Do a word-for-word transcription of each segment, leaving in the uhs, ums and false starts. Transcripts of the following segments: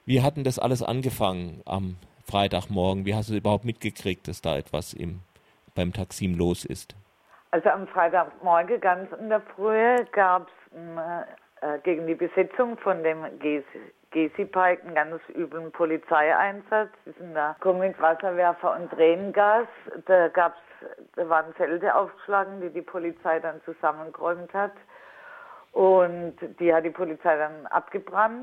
Wie hat denn das alles angefangen am Freitagmorgen? Wie hast du überhaupt mitgekriegt, dass da etwas im, beim Taksim los ist? Also am Freitagmorgen ganz in der Früh gab es äh, gegen die Besetzung von dem Gezi-Park einen ganz üblen Polizeieinsatz. Die sind da gekommen mit Wasserwerfer und Tränengas. Da gab's, da waren Zelte aufgeschlagen, die die Polizei dann zusammengeräumt hat. Und die hat die Polizei dann abgebrannt.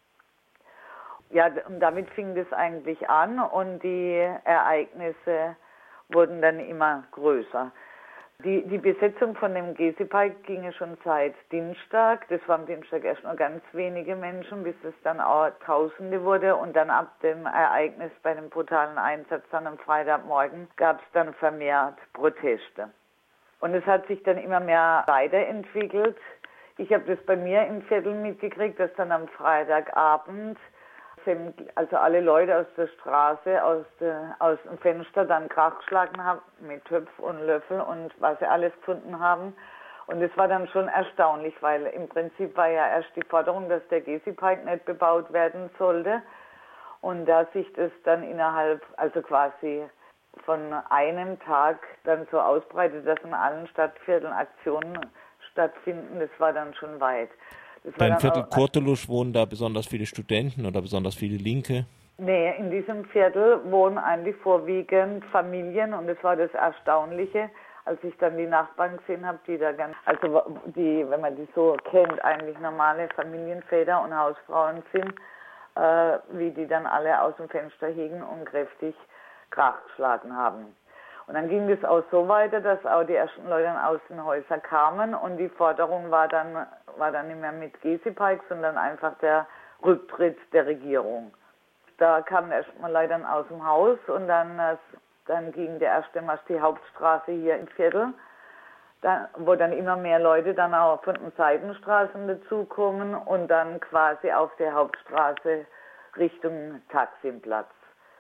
Ja, und damit fing das eigentlich an und die Ereignisse wurden dann immer größer. Die, die Besetzung von dem Gezi-Park ging schon seit Dienstag. Das war am Dienstag erst nur ganz wenige Menschen, bis es dann auch Tausende wurde. Und dann ab dem Ereignis bei dem brutalen Einsatz dann am Freitagmorgen gab es dann vermehrt Proteste. Und es hat sich dann immer mehr weiterentwickelt. Ich habe das bei mir im Viertel mitgekriegt, dass dann am Freitagabend also alle Leute aus der Straße, aus, der, aus dem Fenster dann Krach geschlagen haben mit Töpf und Löffel und was sie alles gefunden haben. Und das war dann schon erstaunlich, weil im Prinzip war ja erst die Forderung, dass der Gezi-Park nicht bebaut werden sollte. Und da sich das dann innerhalb, also quasi von einem Tag dann so ausbreitet, dass in allen Stadtvierteln Aktionen stattfinden, das war dann schon weit. Beim Viertel Kurtulusch wohnen da besonders viele Studenten oder besonders viele Linke? Nee, in diesem Viertel wohnen eigentlich vorwiegend Familien und das war das Erstaunliche, als ich dann die Nachbarn gesehen habe, die da ganz, also die, wenn man die so kennt, eigentlich normale Familienväter und Hausfrauen sind, äh, wie die dann alle aus dem Fenster hingen und kräftig Krach geschlagen haben. Und dann ging es auch so weiter, dass auch die ersten Leute aus den Häusern kamen und die Forderung war dann, war dann nicht mehr mit Gezi-Park, sondern einfach der Rücktritt der Regierung. Da kamen erstmal Leute aus dem Haus und dann, dann ging der erste Marsch die Hauptstraße hier im Viertel, da, wo dann immer mehr Leute dann auch von den Seitenstraßen dazukommen und dann quasi auf der Hauptstraße Richtung Taksimplatz.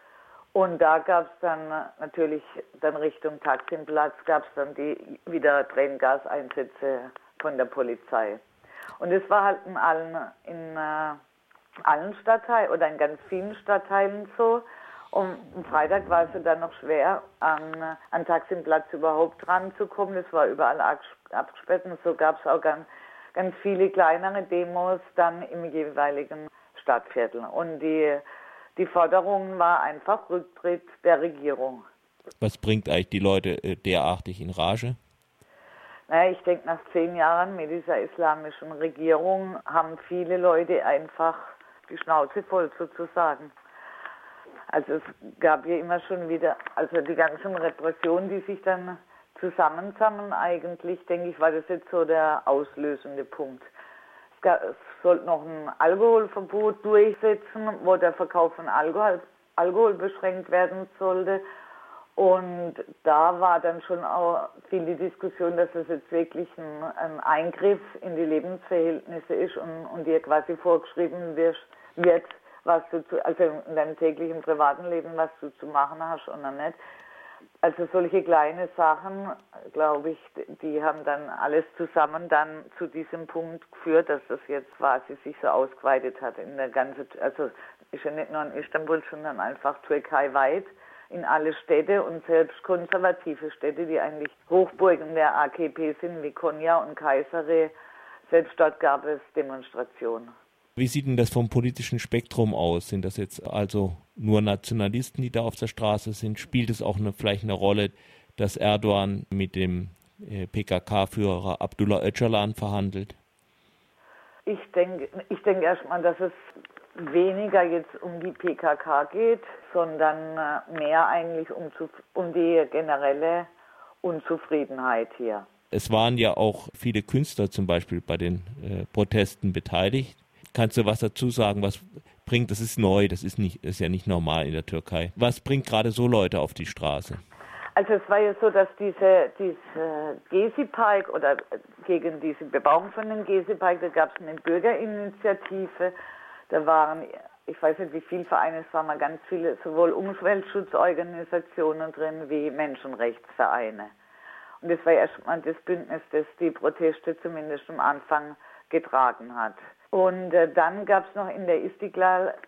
Und da gab es dann natürlich, dann Richtung Taksimplatz, gab es dann die wieder Tränengaseinsätze von der Polizei. Und es war halt in allen, in äh, allen Stadtteilen oder in ganz vielen Stadtteilen so. Und am Freitag war es dann noch schwer, an, an Taksimplatz überhaupt ranzukommen. Das war überall abgesperrt und so gab es auch ganz, ganz viele kleinere Demos dann im jeweiligen Stadtviertel. Und die Die Forderung war einfach Rücktritt der Regierung. Was bringt eigentlich die Leute derartig in Rage? Naja, ich denke, nach zehn Jahren mit dieser islamischen Regierung haben viele Leute einfach die Schnauze voll sozusagen. Also es gab ja immer schon wieder, also die ganzen Repressionen, die sich dann zusammensammeln eigentlich, denke ich, war das jetzt so der auslösende Punkt. Es sollte noch ein Alkoholverbot durchsetzen, wo der Verkauf von Alkohol, Alkohol beschränkt werden sollte. Und da war dann schon auch viel die Diskussion, dass es jetzt wirklich ein, ein Eingriff in die Lebensverhältnisse ist und, und dir quasi vorgeschrieben wird, wird, was du zu, also in deinem täglichen privaten Leben, was du zu machen hast oder nicht. Also solche kleine Sachen, glaube ich, die haben dann alles zusammen dann zu diesem Punkt geführt, dass das jetzt quasi sich so ausgeweitet hat in der ganzen, also ist ja nicht nur in Istanbul, sondern einfach türkeiweit in alle Städte und selbst konservative Städte, die eigentlich Hochburgen der A K P sind, wie Konya und Kayseri, selbst dort gab es Demonstrationen. Wie sieht denn das vom politischen Spektrum aus? Sind das jetzt also nur Nationalisten, die da auf der Straße sind? Spielt es auch eine, vielleicht eine Rolle, dass Erdogan mit dem äh, P K K-Führer Abdullah Öcalan verhandelt? Ich denke ich denk erstmal, dass es weniger jetzt um die P K K geht, sondern mehr eigentlich um, zu, um die generelle Unzufriedenheit hier. Es waren ja auch viele Künstler zum Beispiel bei den äh, Protesten beteiligt. Kannst du was dazu sagen, was bringt, das ist neu, das ist, nicht, ist ja nicht normal in der Türkei. Was bringt gerade so Leute auf die Straße? Also es war ja so, dass diese, diese Gezi-Park oder gegen diese Bebauung von dem Gezi-Park, da gab es eine Bürgerinitiative, da waren, ich weiß nicht wie viele Vereine, es waren mal ganz viele, sowohl Umweltschutzorganisationen drin wie Menschenrechtsvereine. Und das war erstmal das Bündnis, das die Proteste zumindest am Anfang getragen hat. Und äh, dann gab es noch in der Istiklal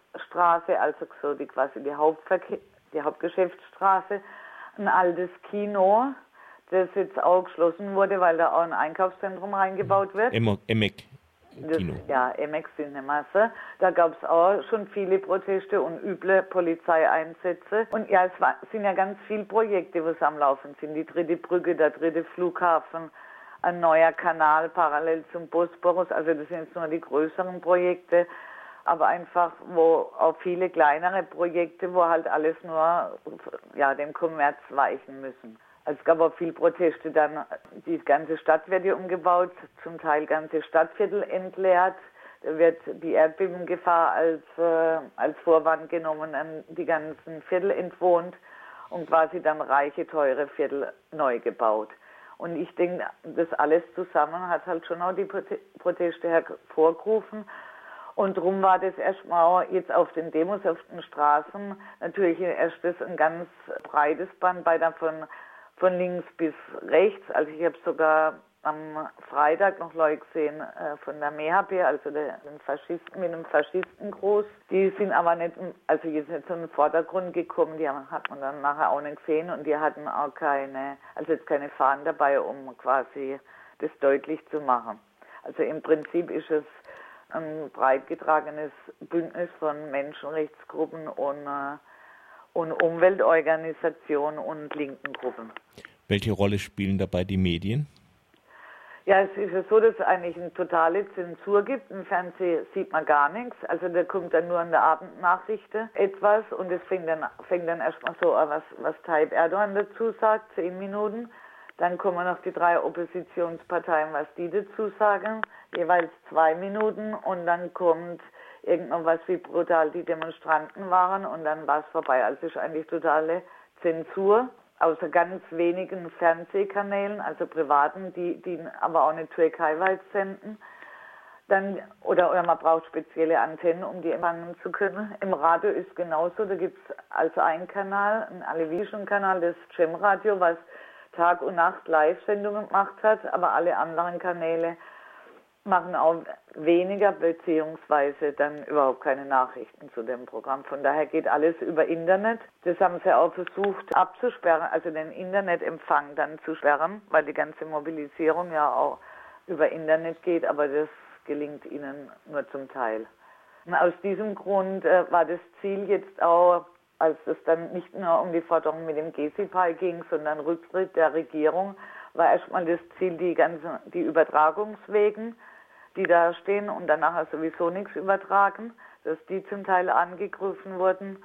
Straße, also so die quasi die Hauptverkehr, die Hauptgeschäftsstraße, ein altes Kino, das jetzt auch geschlossen wurde, weil da auch ein Einkaufszentrum reingebaut wird. Emek Kino. Das, ja, Emek Cinemasse. Da gab es auch schon viele Proteste und üble Polizeieinsätze. Und ja, es war, sind ja ganz viele Projekte, was am Laufen sind. Die dritte Brücke, der dritte Flughafen, ein neuer Kanal parallel zum Bosporus. Also das sind jetzt nur die größeren Projekte. Aber einfach, wo auch viele kleinere Projekte, wo halt alles nur ja, dem Kommerz weichen müssen. Es gab auch viele Proteste, dann die ganze Stadt wird hier umgebaut, zum Teil ganze Stadtviertel entleert. Da wird die Erdbebengefahr als, äh, als Vorwand genommen, dann die ganzen Viertel entwohnt und quasi dann reiche, teure Viertel neu gebaut. Und ich denke, das alles zusammen hat halt schon auch die Proteste hervorgerufen. Und darum war das erstmal jetzt auf den Demos, auf den Straßen natürlich erstes ein ganz breites Band bei davon von links bis rechts. Also ich habe sogar am Freitag noch Leute gesehen äh, von der M E H P, also der, den Faschisten, mit einem Faschistengruß. Die sind aber nicht, also jetzt nicht so in den Vordergrund gekommen, die haben, hat man dann nachher auch nicht gesehen und die hatten auch keine, also jetzt keine Fahnen dabei, um quasi das deutlich zu machen. Also im Prinzip ist es ein breit getragenes Bündnis von Menschenrechtsgruppen und, äh, und Umweltorganisationen und linken Gruppen. Welche Rolle spielen dabei die Medien? Ja, es ist ja so, dass es eigentlich eine totale Zensur gibt. Im Fernsehen sieht man gar nichts. Also da kommt dann nur in der Abendnachrichten etwas und es fängt dann, fängt dann erstmal so an, was, was Tayyip Erdogan dazu sagt, zehn Minuten. Dann kommen noch die drei Oppositionsparteien, was die dazu sagen, jeweils zwei Minuten. Und dann kommt irgendwas, wie brutal die Demonstranten waren und dann war es vorbei. Also es ist eigentlich totale Zensur, außer ganz wenigen Fernsehkanälen, also privaten, die, die aber auch nicht türkeiweit senden. Dann, oder, oder man braucht spezielle Antennen, um die empfangen zu können. Im Radio ist genauso, da gibt es also einen Kanal, einen alevischen Kanal, das Cem Radio, was Tag und Nacht Live-Sendungen gemacht hat, aber alle anderen Kanäle machen auch weniger beziehungsweise dann überhaupt keine Nachrichten zu dem Programm. Von daher geht alles über Internet. Das haben sie auch versucht abzusperren, also den Internetempfang dann zu sperren, weil die ganze Mobilisierung ja auch über Internet geht, aber das gelingt ihnen nur zum Teil. Und aus diesem Grund äh, war das Ziel jetzt auch, als es dann nicht nur um die Forderung mit dem Gezi-Park ging, sondern Rücktritt der Regierung, war erstmal das Ziel, die ganzen, die Übertragungswegen, die da stehen und danach sowieso nichts übertragen, dass die zum Teil angegriffen wurden.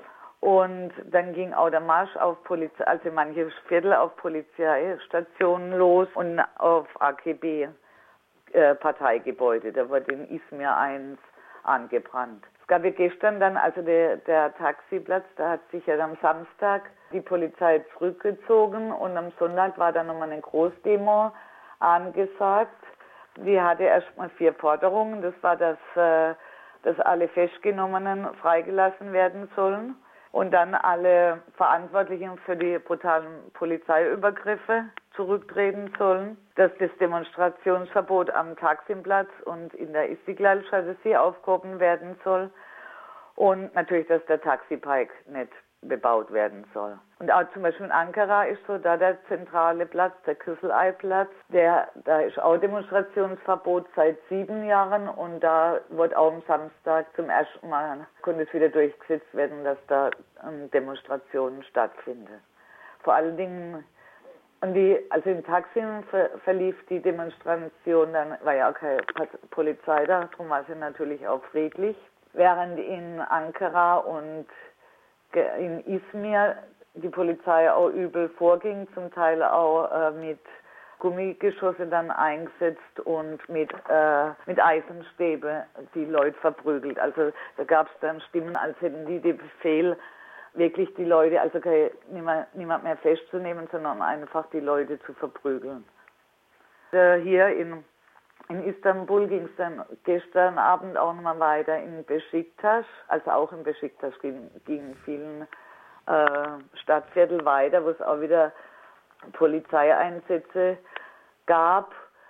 Und dann ging auch der Marsch auf Polizei, also manche Viertel auf Polizeistationen los und auf A K B-Parteigebäude. Äh, da wurde in Izmir eins angebrannt. Es gab ja gestern dann, also der, der Taxiplatz, da hat sich ja am Samstag die Polizei zurückgezogen und am Sonntag war dann nochmal eine Großdemo angesagt. Die hatte erstmal vier Forderungen. Das war, dass, äh, dass alle Festgenommenen freigelassen werden sollen und dann alle Verantwortlichen für die brutalen Polizeiübergriffe zurücktreten sollen, dass das Demonstrationsverbot am Taksimplatz und in der Istiklal-Chaussee aufgehoben werden soll und natürlich, dass der Taxipike nicht bebaut werden soll. Und auch zum Beispiel in Ankara ist so da der zentrale Platz, der Kızılay-Platz, der, da ist auch Demonstrationsverbot seit sieben Jahren und da wird auch am Samstag zum ersten Mal, konnte es wieder durchgesetzt werden, dass da ähm, Demonstrationen stattfinden. Vor allen Dingen, und die, also in Taksim ver, verlief die Demonstration, dann war ja auch keine Polizei da, darum war sie natürlich auch friedlich, während in Ankara und in Izmir die Polizei auch übel vorging, zum Teil auch äh, mit Gummigeschosse dann eingesetzt und mit, äh, mit Eisenstäbe die Leute verprügelt. Also da gab es dann Stimmen, als hätten die den Befehl, wirklich die Leute, also okay, niemand, niemand mehr festzunehmen, sondern einfach die Leute zu verprügeln. Äh, hier in, in Istanbul ging es dann gestern Abend auch nochmal weiter in Beşiktaş, also auch in Beşiktaş ging, ging vielen äh, Stadtviertel weiter, wo es auch wieder Polizeieinsätze gab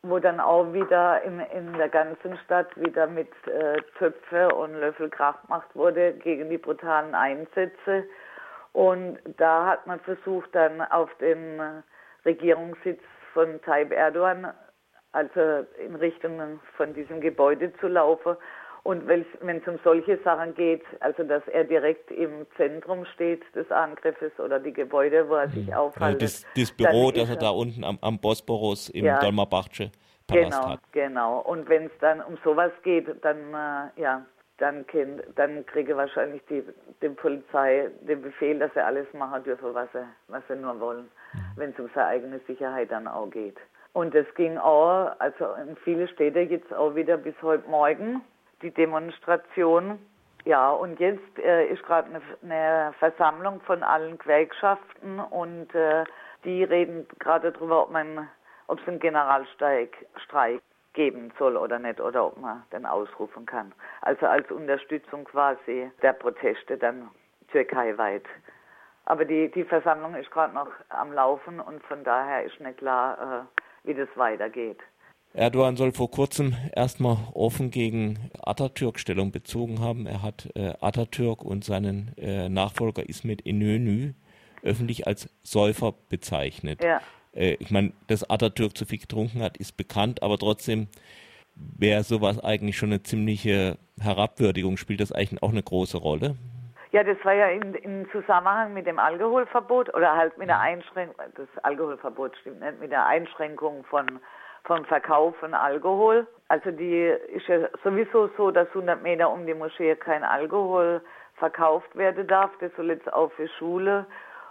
wo dann auch wieder in, in der ganzen Stadt wieder mit äh, Töpfe und Löffel Krach gemacht wurde gegen die brutalen Einsätze. Und da hat man versucht, dann auf den Regierungssitz von Tayyip Erdogan, also in Richtung von diesem Gebäude zu laufen. Und wenn es um solche Sachen geht, also dass er direkt im Zentrum steht des Angriffes oder die Gebäude, wo er sich Mhm. aufhält. Das, das Büro, das er da unten am, am Bosporus im ja, Dolmabahce Palast genau, hat. Genau, und wenn es dann um sowas geht, dann, äh, ja, dann, kind, dann kriege wahrscheinlich die, die Polizei den Befehl, dass sie alles machen dürfen, was sie, was sie nur wollen, mhm. wenn es um seine eigene Sicherheit dann auch geht. Und es ging auch, also in viele Städte jetzt auch wieder bis heute Morgen, die Demonstration. Ja, und jetzt äh, ist gerade eine, eine Versammlung von allen Gewerkschaften und äh, die reden gerade darüber, ob man, ob es einen Generalstreik Streik geben soll oder nicht, oder ob man den ausrufen kann. Also als Unterstützung quasi der Proteste dann türkeiweit. Aber die, die Versammlung ist gerade noch am Laufen und von daher ist nicht klar, äh, wie das weitergeht. Erdogan soll vor kurzem erstmal offen gegen Atatürk Stellung bezogen haben. Er hat äh, Atatürk und seinen äh, Nachfolger İsmet İnönü öffentlich als Säufer bezeichnet. Ja. Äh, ich meine, dass Atatürk zu viel getrunken hat, ist bekannt, aber trotzdem wäre sowas eigentlich schon eine ziemliche Herabwürdigung. Spielt das eigentlich auch eine große Rolle? Ja, das war ja in, in Zusammenhang mit dem Alkoholverbot oder halt mit der Einschränkung, das Alkoholverbot stimmt nicht, mit der Einschränkung von vom Verkauf von Alkohol. Also die ist ja sowieso so, dass hundert Meter um die Moschee kein Alkohol verkauft werden darf. Das soll jetzt auch für Schule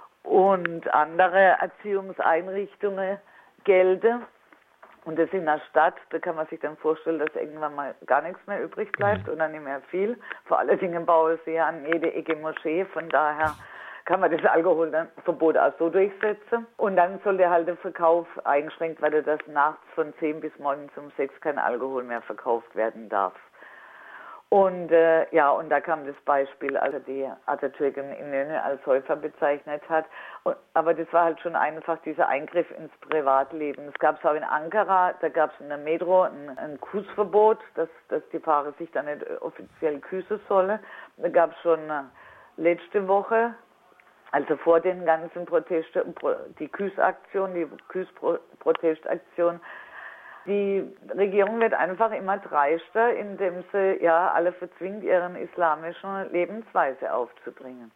und andere Erziehungseinrichtungen gelten. Und das in der Stadt, da kann man sich dann vorstellen, dass irgendwann mal gar nichts mehr übrig bleibt und dann nicht mehr viel. Vor allen Dingen bauen sie ja an jede Ecke Moschee, von daher kann man das Alkoholverbot auch so durchsetzen. Und dann soll der halt der Verkauf eingeschränkt werden, dass nachts von zehn bis morgens um sechs kein Alkohol mehr verkauft werden darf. Und äh, ja, und da kam das Beispiel, also die Atatürkin İnönü als Säufer bezeichnet hat. Und, aber das war halt schon einfach dieser Eingriff ins Privatleben. Es gab es auch in Ankara, da gab es in der Metro ein, ein Kussverbot, dass, dass die Fahrer sich da nicht offiziell küssen sollen. Da gab es schon äh, letzte Woche, also vor den ganzen Protesten, die Küssaktion, die Küssprotestaktion. Die Regierung wird einfach immer dreister, indem sie ja alle verzwingt, ihren islamischen Lebensweise aufzubringen.